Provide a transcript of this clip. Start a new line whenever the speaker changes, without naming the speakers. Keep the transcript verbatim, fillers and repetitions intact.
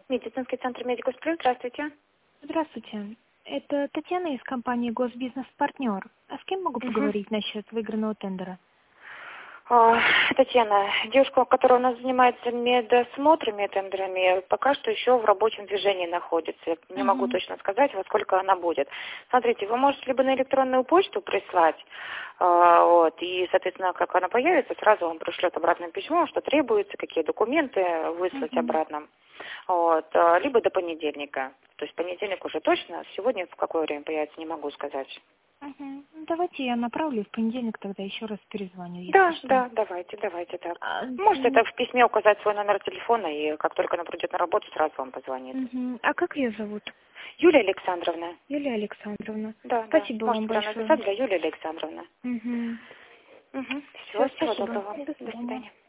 Медицинский центр Медикус Плюс, здравствуйте.
Здравствуйте. Это Татьяна из компании «Госбизнес-партнер». А с кем могу
Угу.
поговорить насчет выигранного тендера?
А, Татьяна, девушка, которая у нас занимается медосмотрами, тендерами, пока что еще в рабочем движении находится. Я не могу
Угу.
точно сказать, во сколько она будет. Смотрите, вы можете либо на электронную почту прислать, а, вот, и, соответственно, как она появится, сразу вам пришлет обратное письмо, что требуется, какие документы выслать
Угу.
обратно. Вот, а, либо до понедельника. То есть понедельник уже точно, сегодня в какое время появится, не могу сказать.
Угу. Давайте я направлю в понедельник, тогда еще раз перезвоню, если
Да,
что.
да, давайте, давайте так.
А,
Можете
м,
это в письме указать свой номер телефона, и как только она придет на работу, сразу вам позвонит.
мгм. А как ее зовут?
Юлия Александровна.
Юлия Александровна.
Да, да.
Спасибо вам
Можете прямо
большое.
написать для Юлии Александровны.
Угу.
Угу. Все,
Все,
всего
спасибо.
доброго.
До
До
свидания.
свидания.